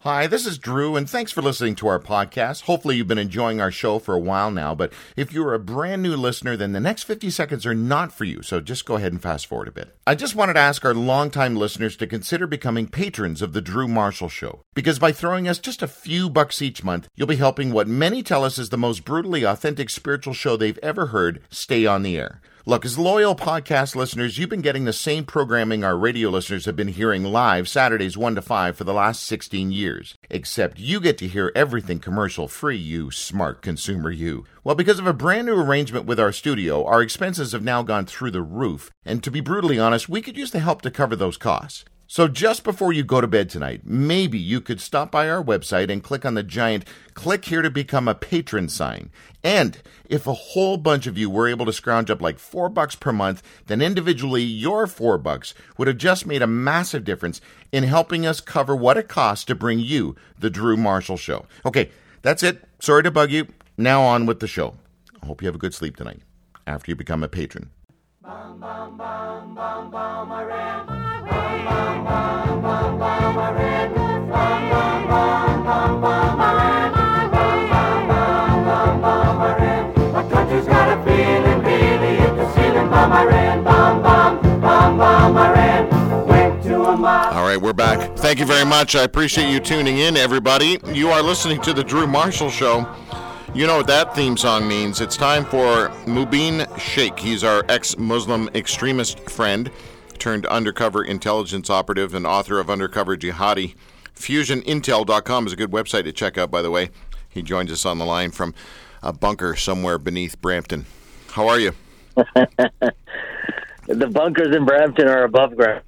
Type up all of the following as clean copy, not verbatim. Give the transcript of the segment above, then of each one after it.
Hi, this is Drew, and thanks for listening to our podcast. Hopefully you've been enjoying our show for a while now, but if you're a brand new listener, then the next 50 seconds are not for you, so just go ahead and fast forward a bit. I just wanted to ask our longtime listeners to consider becoming patrons of The Drew Marshall Show, because by throwing us just a few bucks each month, you'll be helping what many tell us is the most brutally authentic spiritual show they've ever heard stay on the air. Look, as loyal podcast listeners, you've been getting the same programming our radio listeners have been hearing live Saturdays 1 to 5 for the last 16 years. Except you get to hear everything commercial-free, you smart consumer, you. Well, because of a brand new arrangement with our studio, our expenses have now gone through the roof. And to be brutally honest, we could use the help to cover those costs. So just before you go to bed tonight, maybe you could stop by our website and click on the giant "Click here to become a patron" sign. And if a whole bunch of you were able to scrounge up like $4 per month, then individually your $4 would have just made a massive difference in helping us cover what it costs to bring you the Drew Marshall Show. Okay, that's it. Sorry to bug you. Now on with the show. I hope you have a good sleep tonight after you become a patron. Bum, bum, bum, bum, bum, I ran. Bum, bum, bum, bum, bum, I ran. Bum, bum, bum, bum, bum, I ran. Bum, bum, bum, bum, bum, I ran. My country's got a feeling, really hit the ceiling. Bum, I ran. Bum, bum, bum, bum, I ran. Went to a mile. All right, we're back. Thank you very much. I appreciate you tuning in, everybody. You are listening to The Drew Marshall Show. You know what that theme song means. It's time for Mubin Sheikh. He's our ex-Muslim extremist friend, turned undercover intelligence operative and author of Undercover Jihadi. FusionIntel.com is a good website to check out, by the way. He joins us on the line from a bunker somewhere beneath Brampton. How are you? The bunkers in Brampton are above ground.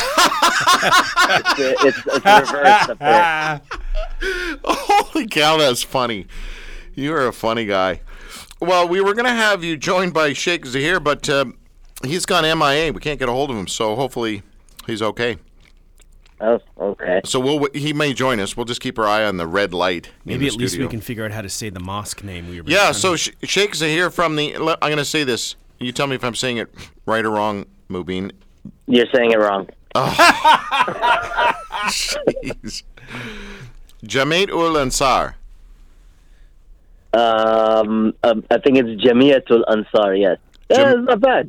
it's reversed up there. Holy cow, that's funny. You're a funny guy. Well, we were going to have you joined by Sheikh Zahir, but he's gone MIA. We can't get a hold of him, so hopefully he's okay. Oh, okay. So he may join us. We'll just keep our eye on the red light. Maybe at least we can figure out how to say the mosque name. Yeah, so Sheikh Zahir from the... I'm going to say this. You tell me if I'm saying it right or wrong, Mubin. You're saying it wrong. Oh. Jeez. Jamaat ul Ansar. I think it's Jamiatul Ansar, yes. Not bad.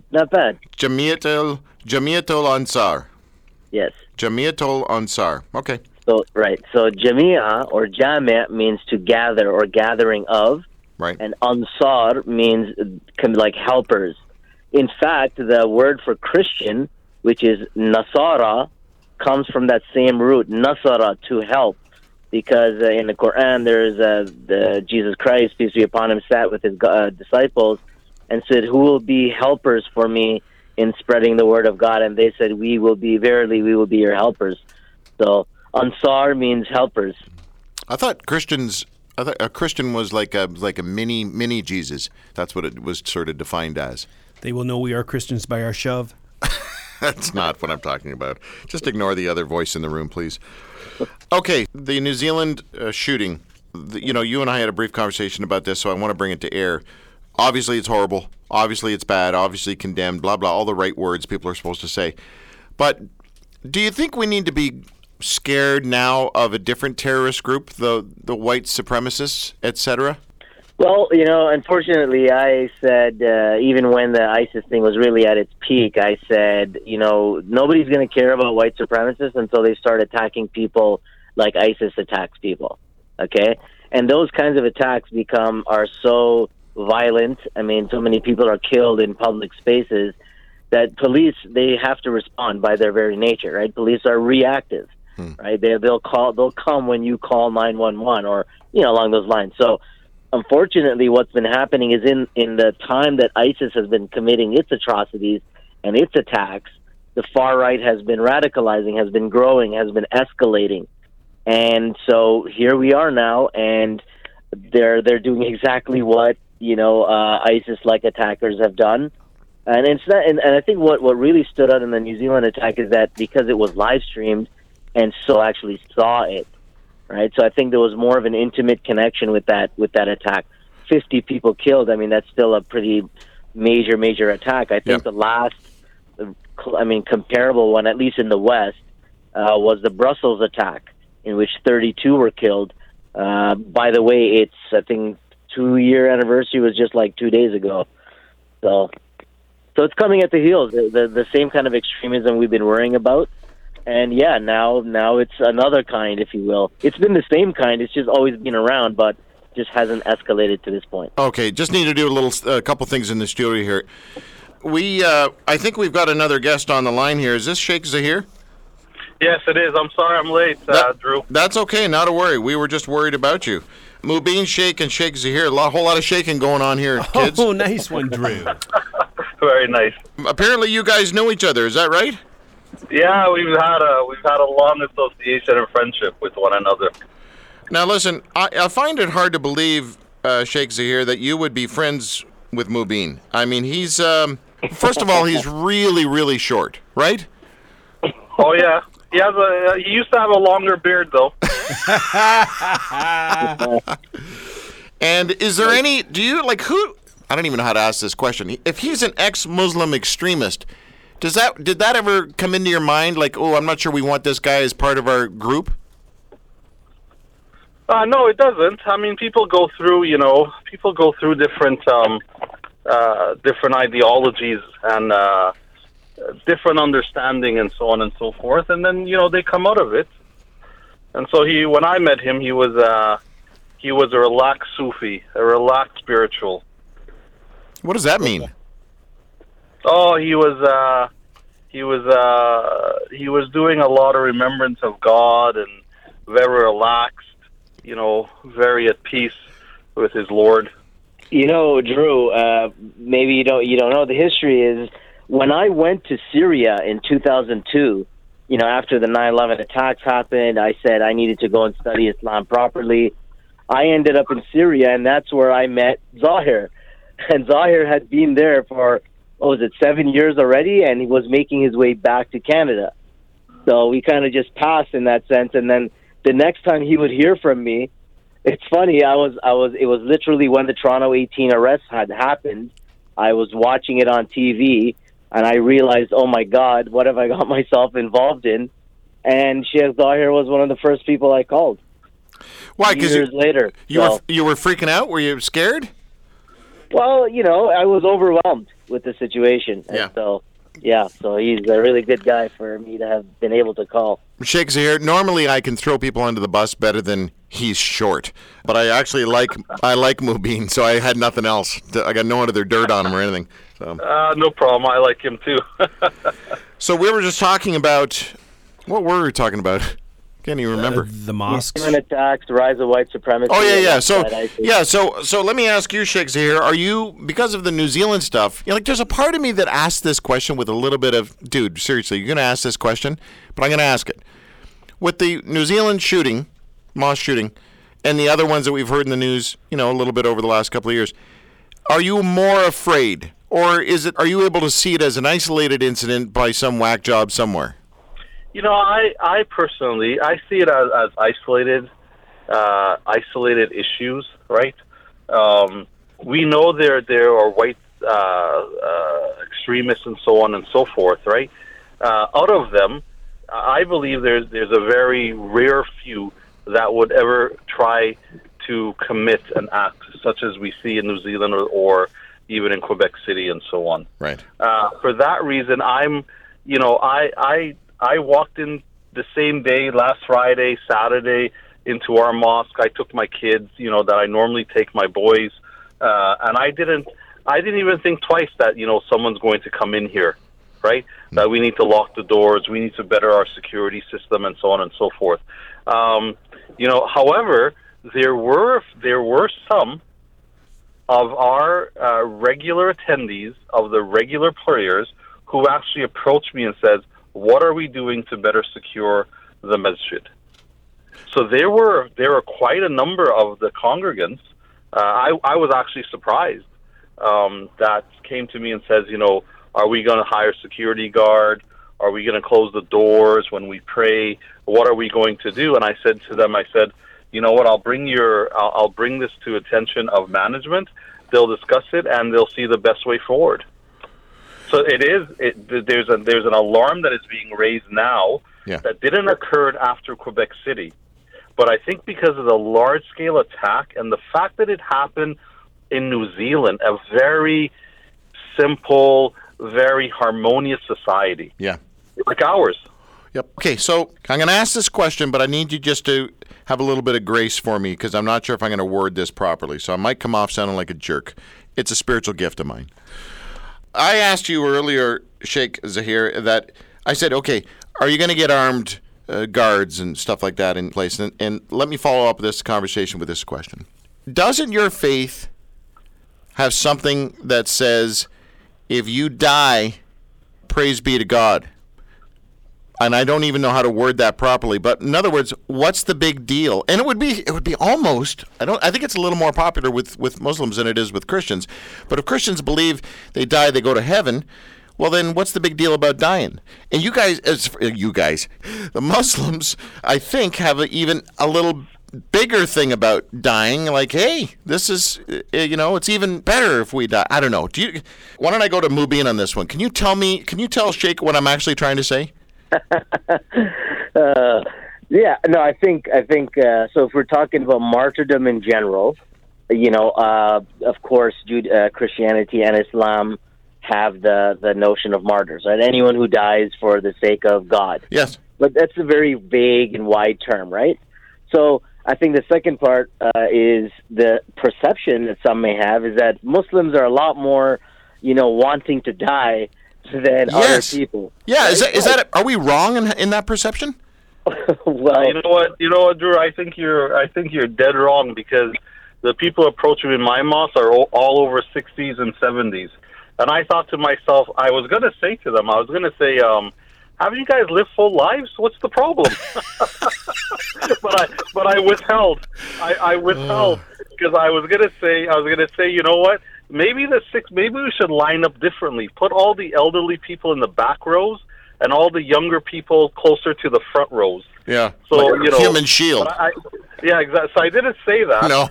Jamiatul Ansar. Yes. Jamiatul Ansar. Okay. So, right. So, Jamia or Jami' means to gather or gathering of. Right. And Ansar means like helpers. In fact, the word for Christian, which is Nasara, comes from that same root, Nasara, to help. Because in the Quran, there's Jesus Christ, peace be upon him, sat with his disciples and said, "Who will be helpers for me in spreading the word of God?" And they said, "Verily, we will be your helpers." So Ansar means helpers. I thought a Christian was like a mini Jesus. That's what it was sort of defined as. They will know we are Christians by our shove. That's not what I'm talking about. Just ignore the other voice in the room, please. Okay, the New Zealand shooting. You and I had a brief conversation about this, so I want to bring it to air. Obviously, it's horrible. Obviously, it's bad. Obviously, condemned. Blah, blah, all the right words people are supposed to say. But do you think we need to be scared now of a different terrorist group, the white supremacists, etc.? Well, unfortunately, I said, even when the ISIS thing was really at its peak, I said, nobody's going to care about white supremacists until they start attacking people like ISIS attacks people, okay? And those kinds of attacks are so violent. I mean, so many people are killed in public spaces that police, they have to respond by their very nature, right? Police are reactive, right? They'll come when you call 911 or, along those lines. So, unfortunately, what's been happening is in the time that ISIS has been committing its atrocities and its attacks, the far right has been radicalizing, has been growing, has been escalating. And so here we are now, and they're doing exactly what, ISIS-like attackers have done. And it's not, and I think what really stood out in the New Zealand attack is that because it was live streamed and so actually saw it, right? So I think there was more of an intimate connection with that attack. 50 people killed. I mean, that's still a pretty major attack. I think the last, comparable one, at least in the West, was the Brussels attack in which 32 were killed. By the way, I think 2-year anniversary was just like 2 days ago. So it's coming at the heels, the same kind of extremism we've been worrying about. And yeah, now it's another kind, if you will. It's been the same kind. It's just always been around, but just hasn't escalated to this point. Okay, just need to do a couple things in the studio here. I think we've got another guest on the line here. Is this Sheikh Zahir? Yes, it is. I'm sorry I'm late, Drew. That's okay, not a worry. We were just worried about you. Mubin Sheikh and Sheikh Zahir, a whole lot of shaking going on here, kids. Oh, nice one, Drew. Very nice. Apparently you guys know each other, is that right? Yeah, we've had a long association and friendship with one another. Now listen, I find it hard to believe, Sheikh Zahir, that you would be friends with Mubin. I mean, he's first of all, he's really, really short, right? Oh yeah, he used to have a longer beard though. And is there any? Do you like who? I don't even know how to ask this question. If he's an ex-Muslim extremist, did that ever come into your mind? Like, oh, I'm not sure we want this guy as part of our group. No, it doesn't. I mean, people go through different different ideologies and different understanding and so on and so forth, and then they come out of it. And so when I met him, he was a relaxed Sufi, a relaxed spiritual. What does that mean? Oh, he was doing a lot of remembrance of God and very relaxed, very at peace with his Lord. Drew, maybe you don't know, the history is when I went to Syria in 2002, after the 9/11 attacks happened, I said I needed to go and study Islam properly. I ended up in Syria, and that's where I met Zahir. And Zahir had been there for, 7 years already, and he was making his way back to Canada. So we kind of just passed in that sense. And then the next time he would hear from me, it's funny, it was literally when the Toronto 18 arrests had happened. I was watching it on TV, and I realized, oh my God, what have I got myself involved in? And Sheikh Zahir was one of the first people I called. Why? Because years later. You were freaking out? Were you scared? Well, I was overwhelmed with the situation. Yeah. And so he's a really good guy for me to have been able to call. Sheikh Zahir, normally I can throw people under the bus better than he's short. But I actually like Mubin, so I had nothing else. I got no other dirt on him or anything. So. No problem. I like him too. So we were just talking about, what were we talking about? Can't even remember. The mosques. Human attacks, the rise of white supremacy. Oh yeah. So let me ask you, Sheikh Zahir, are you, because of the New Zealand stuff? There's a part of me that asked this question with a little bit of, dude, seriously, you're going to ask this question, but I'm going to ask it. With the New Zealand shooting, mosque shooting, and the other ones that we've heard in the news, a little bit over the last couple of years, are you more afraid, or are you able to see it as an isolated incident by some whack job somewhere? I personally, I see it as isolated issues, right? We know there are white extremists and so on and so forth, right? Out of them, I believe there's a very rare few that would ever try to commit an act such as we see in New Zealand or even in Quebec City and so on. Right. For that reason, I walked in the same day, last Friday, Saturday, into our mosque. I took my kids, that I normally take my boys, and I didn't even think twice that someone's going to come in here, right? That we need to lock the doors, we need to better our security system, and so on and so forth. However, there were some of our regular attendees, of the regular prayers, who actually approached me and said, what are we doing to better secure the masjid? So there were quite a number of the congregants. I was actually surprised that came to me and says, are we going to hire a security guard? Are we going to close the doors when we pray? What are we going to do? And I said to them, you know what? I'll bring this to attention of management. They'll discuss it and they'll see the best way forward. So there's an alarm that is being raised now that didn't occur after Quebec City. But I think because of the large-scale attack and the fact that it happened in New Zealand, a very simple, very harmonious society. Yeah. Like ours. Yep. Okay, so I'm going to ask this question, but I need you just to have a little bit of grace for me because I'm not sure if I'm going to word this properly. So I might come off sounding like a jerk. It's a spiritual gift of mine. I asked you earlier, Sheikh Zahir, that I said, okay, are you going to get armed guards and stuff like that in place? And let me follow up this conversation with this question. Doesn't your faith have something that says, if you die, praise be to God? And I don't even know how to word that properly, but in other words, what's the big deal? And it would be almost, I think it's a little more popular with Muslims than it is with Christians. But if Christians believe they die, they go to heaven, well then what's the big deal about dying? And you guys, the Muslims, I think, have even a little bigger thing about dying, like, hey, this is, it's even better if we die. I don't know. Why don't I go to Mubin on this one? Can you tell Sheikh what I'm actually trying to say? I think so. If we're talking about martyrdom in general, of course, Christianity and Islam have the notion of martyrs, right? Anyone who dies for the sake of God. Yes. But that's a very vague and wide term, right? So I think the second part is the perception that some may have is that Muslims are a lot more, wanting to die than other people. Yeah, right? Is that are we wrong in that perception? Well, you know what, Drew? I think you're dead wrong because the people approaching in my mosque are all over 60s and 70s, and I thought to myself, I was going to say, haven't you guys lived full lives? What's the problem? but I withheld. I withheld because I was gonna say, you know what? Maybe we should line up differently. Put all the elderly people in the back rows and all the younger people closer to the front rows. Yeah. So like human shield. Yeah, exactly. So I didn't say that. No.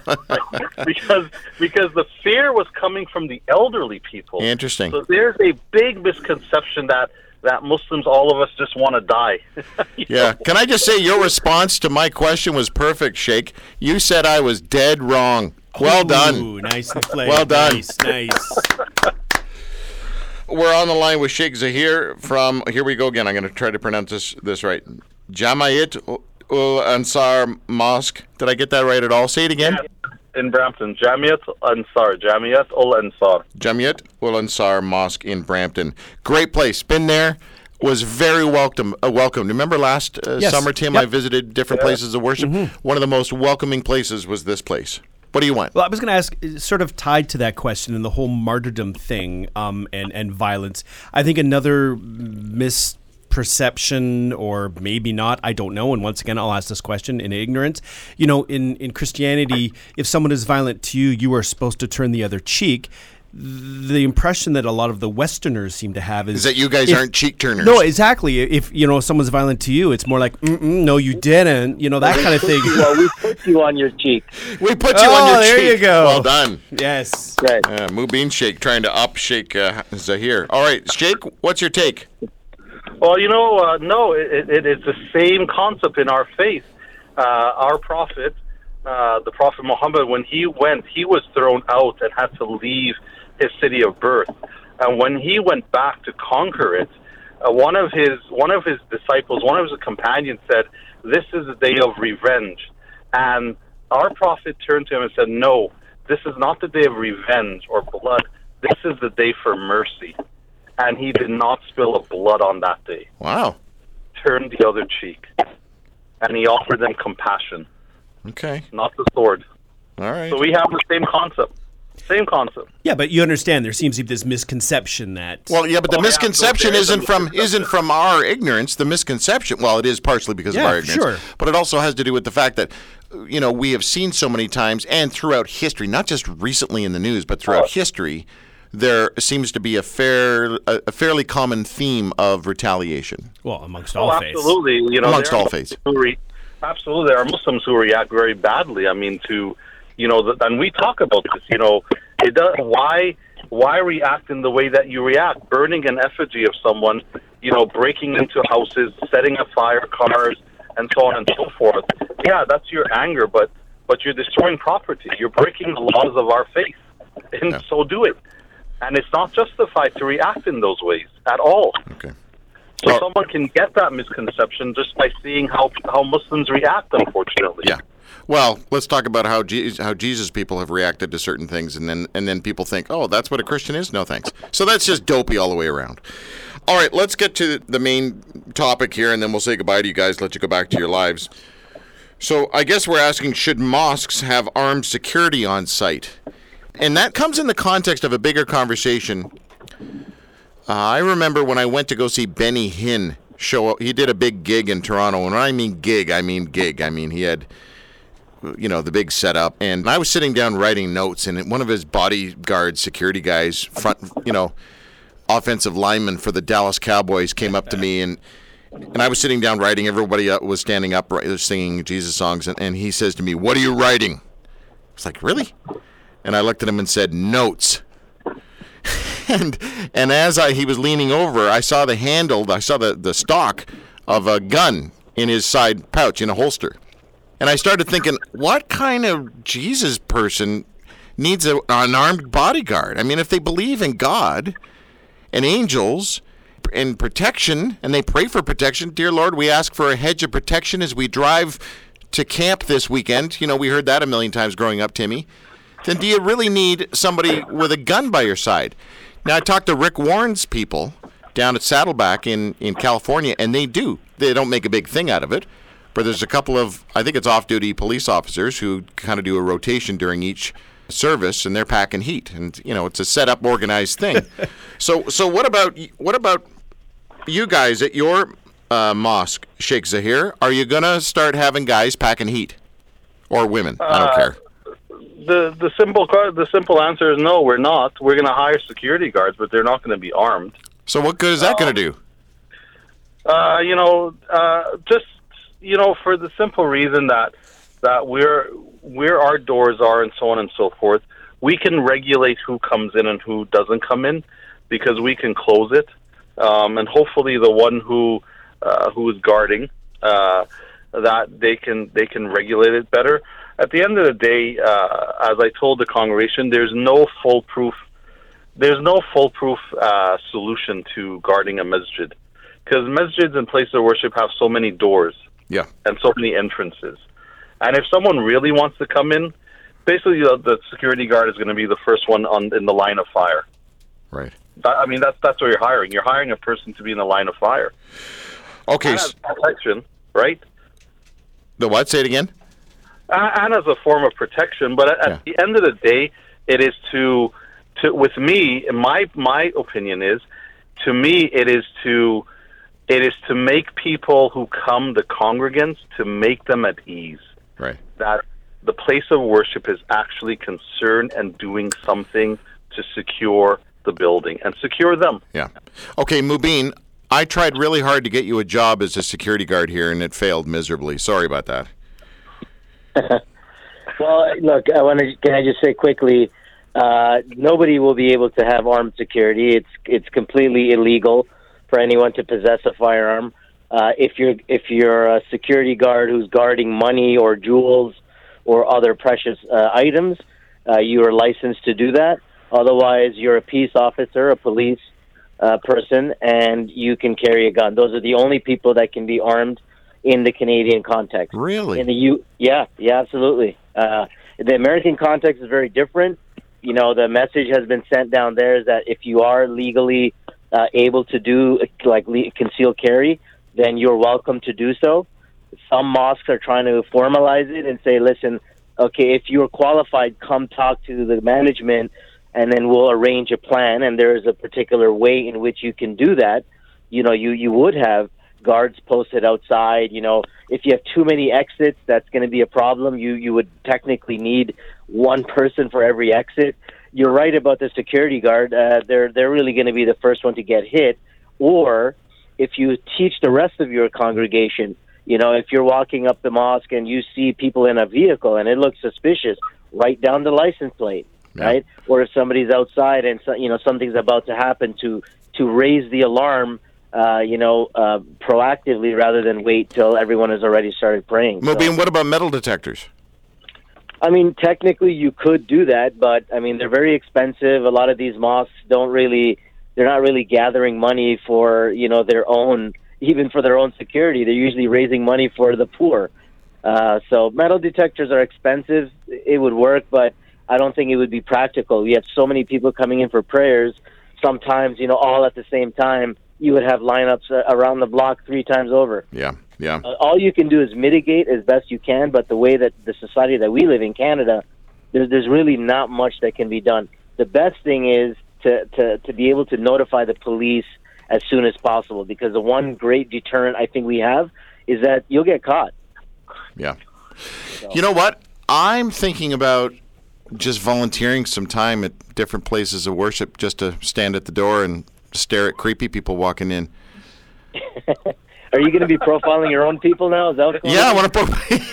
because the fear was coming from the elderly people. Interesting. So there's a big misconception that Muslims, all of us, just want to die. Yeah. Can I just say your response to my question was perfect, Sheikh. You said I was dead wrong. Well done. Ooh, nice play. Well done. Nice. We're on the line with Sheikh Zahir from, here we go again, I'm going to try to pronounce this right, Jamiat ul Ansar Mosque. Did I get that right at all? Say it again. Yeah, in Brampton. Jamiat ul Ansar. Jamiat ul Ansar Mosque in Brampton. Great place. Been there. Was very welcome. Remember last summer, Tim, I visited different places of worship. Mm-hmm. One of the most welcoming places was this place. What do you want? Well, I was going to ask, sort of tied to that question and the whole martyrdom thing and violence, I think another misperception, or maybe not, I don't know, and once again, I'll ask this question in ignorance. In Christianity, if someone is violent to you, you are supposed to turn the other cheek. The impression that a lot of the Westerners seem to have is that you guys aren't cheek turners. No, exactly. If someone's violent to you, it's more like, no, you didn't. That kind of thing. Well, we put you on your cheek. We put you on your cheek. There you go. Well done. Yes. Right. Mubin Sheikh trying to up Sheikh Zahir. All right, Sheikh, what's your take? Well, no, it's the same concept in our faith. Our prophet, the Prophet Muhammad, when he went, he was thrown out and had to leave his city of birth, and when he went back to conquer it, one of his disciples, one of his companions said, "This is a day of revenge." And our prophet turned to him and said, "No, this is not the day of revenge or blood. This is the day for mercy." And he did not spill a blood on that day. Wow. Turned the other cheek, and he offered them compassion. Okay. Not the sword. All right. So we have the same concept. Same concept. Yeah, but you understand there seems to be this misconception that... Well, yeah, but the misconception isn't from our ignorance. The misconception, well, it is partially because of our ignorance. Sure. But it also has to do with the fact that, we have seen so many times and throughout history, not just recently in the news, but throughout history, there seems to be a fairly common theme of retaliation. Well, amongst all faiths. Absolutely. Amongst all faiths. Absolutely. There are Muslims who react very badly. I mean, and we talk about this, it does, why react in the way that you react? Burning an effigy of someone, breaking into houses, setting afire cars, and so on and so forth. yeah, that's your anger, but you're destroying property. You're breaking the laws of our faith, and so do it. And it's not justified to react in those ways at all. Okay. So someone can get that misconception just by seeing how Muslims react, unfortunately. Yeah. Well, let's talk about how Jesus people have reacted to certain things, and then people think, oh, that's what a Christian is? No, thanks. So that's just dopey all the way around. All right, let's get to the main topic here, and then we'll say goodbye to you guys, let you go back to your lives. So I guess we're asking, should mosques have armed security on site? And that comes in the context of a bigger conversation. I remember when I went to go see Benny Hinn show. He did a big gig in Toronto. And when I mean gig, I mean gig. I mean, he had, the big setup. And I was sitting down writing notes, and one of his bodyguard security guys, offensive lineman for the Dallas Cowboys, came up to me, and I was sitting down writing. Everybody was standing up, singing Jesus songs. And he says to me, "What are you writing?" I was like, "Really?" And I looked at him and said, "Notes." and as he was leaning over, I saw the stock of a gun in his side pouch in a holster. And I started thinking, what kind of Jesus person needs an armed bodyguard? I mean, if they believe in God and angels and protection, and they pray for protection, dear Lord, we ask for a hedge of protection as we drive to camp this weekend. We heard that a million times growing up, Timmy. Then do you really need somebody with a gun by your side? Now, I talked to Rick Warren's people down at Saddleback in California, and they do. They don't make a big thing out of it, but there's a couple of, I think it's off-duty police officers who kind of do a rotation during each service, and they're packing heat. And, it's a set-up, organized thing. So what about you guys at your mosque, Sheikh Zahir? Are you going to start having guys packing heat? Or women? I don't care. The simple answer is no, we're not. We're going to hire security guards, but they're not going to be armed. So what good is that going to do? For the simple reason that where our doors are and so on and so forth, we can regulate who comes in and who doesn't come in because we can close it, and hopefully the one who is guarding that they can regulate it better. At the end of the day, as I told the congregation, there's no foolproof solution to guarding a masjid, because masjids and places of worship have so many doors, and so many entrances. And if someone really wants to come in, basically the security guard is going to be the first one in the line of fire. Right. That's what you're hiring. You're hiring a person to be in the line of fire. Okay. And as protection, right? The what? Say it again. And as a form of protection, but at the end of the day, it is with me, my opinion is, it is to make people who come, the congregants, to make them at ease. Right. That the place of worship is actually concerned and doing something to secure the building and secure them. Yeah. Okay, Mubin, I tried really hard to get you a job as a security guard here, and it failed miserably. Sorry about that. Well, look, can I just say quickly, nobody will be able to have armed security. It's completely illegal for anyone to possess a firearm. If you're a security guard who's guarding money or jewels or other precious items, you are licensed to do that. Otherwise, you're a peace officer, a police person, and you can carry a gun. Those are the only people that can be armed in the Canadian context. Really? Yeah, absolutely. The American context is very different. The message has been sent down there is that if you are legally able to do concealed carry, then you're welcome to do so. Some mosques are trying to formalize it and say, listen, okay, if you're qualified, come talk to the management, and then we'll arrange a plan. And there is a particular way in which you can do that. You would have guards posted outside. If you have too many exits, that's going to be a problem. You would technically need one person for every exit. You're right about the security guard. They're really going to be the first one to get hit. Or if you teach the rest of your congregation, if you're walking up the mosque and you see people in a vehicle and it looks suspicious, write down the license plate, right? Or if somebody's outside and something's about to happen, to raise the alarm proactively rather than wait till everyone has already started praying. Mobeen, what about metal detectors? I mean, technically you could do that, but I mean, they're very expensive. A lot of these mosques they're not really gathering money for, their own, even for their own security. They're usually raising money for the poor. So metal detectors are expensive. It would work, but I don't think it would be practical. You have so many people coming in for prayers. Sometimes, all at the same time, you would have lineups around the block 3 times over. Yeah. All you can do is mitigate as best you can, but the way that the society that we live in, Canada, there's really not much that can be done. The best thing is to be able to notify the police as soon as possible, because the one great deterrent I think we have is that you'll get caught. Yeah. So. You know what? I'm thinking about just volunteering some time at different places of worship just to stand at the door and stare at creepy people walking in. Are you going to be profiling your own people now? Is that what's going on? I want to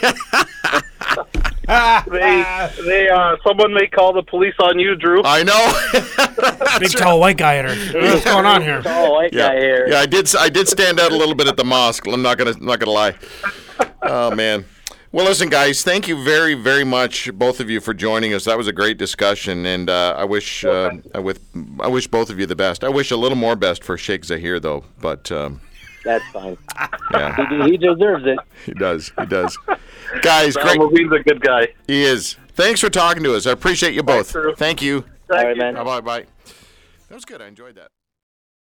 someone may call the police on you, Drew. I know. Big tall white guy at her. What's going on here? Tall white guy here. Yeah, I did stand out a little bit at the mosque. I'm not gonna lie. Oh man. Well, listen, guys. Thank you very, very much, both of you, for joining us. That was a great discussion, and I wish both of you the best. I wish a little more best for Sheikh Zahir, though. But that's fine. Yeah, he deserves it. He does. Guys, great. He's a good guy. He is. Thanks for talking to us. I appreciate you both. Thanks, Thank you. All right, man. Bye. That was good. I enjoyed that.